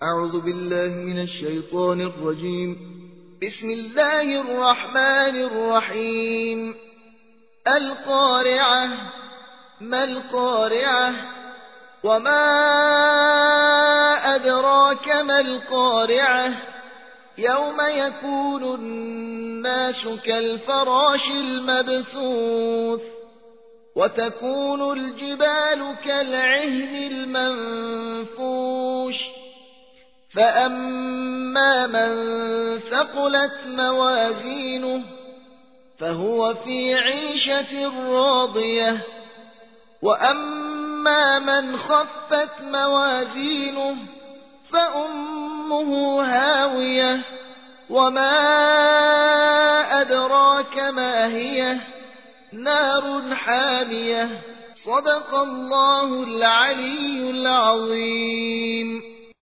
أعوذ بالله من الشيطان الرجيم. بسم الله الرحمن الرحيم. القارعة. ما القارعة؟ وما أدراك ما القارعة؟ يوم يكون الناس كالفراش المبثوث وتكون الجبال كالعهن المنفوش فأما من ثقلت موازينه فهو في عيشة راضية وأما من خفت موازينه فأمه هاوية وما أدراك ما هي نار حامية. صدق الله العلي العظيم.